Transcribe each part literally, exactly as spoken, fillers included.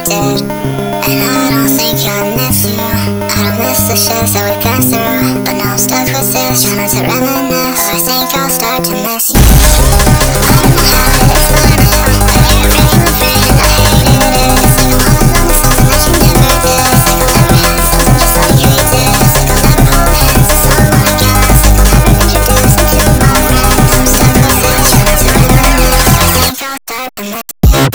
did. And I don't think I miss you. I don't miss the shit that we got through. But now I'm stuck with this, trying to reminisce. I think I'll start to miss you. I don't know how it started, but you're really free and I hated it. Sick of all the nonsense that you never did. Sick of never had something just like you did. Sick of never holding hands, that's all I wanna get. Sick of never introducing you to my friends. I'm stuck with this, trying to reminisce. I think I'll start to miss you.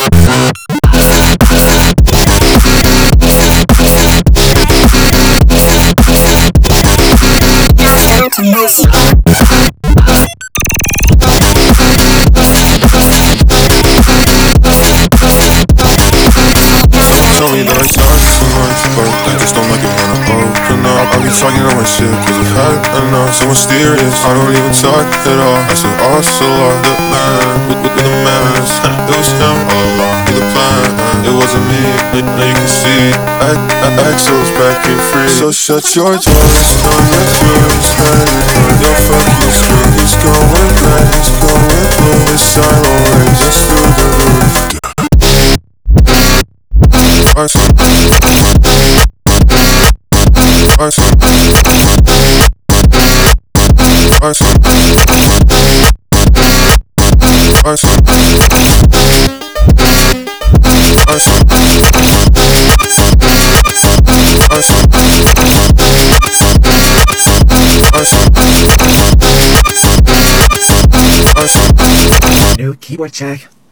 To miss you. Tell me that I talk too much, but I just don't like it when I open up. I be talking on my shit, cause I've had enough. So mysterious, I don't even talk at all. I said, oh, so are the man, with, with, with the manners. It was him all along, be the plan. It wasn't me, now you can see. I, I, Axel's back in free. So shut your doors, don't let yours hide. Your fucking street is going mad, it's going blue. It's silent raging through the roof. Ice. Ice. Ice. Ice. New keyboard check.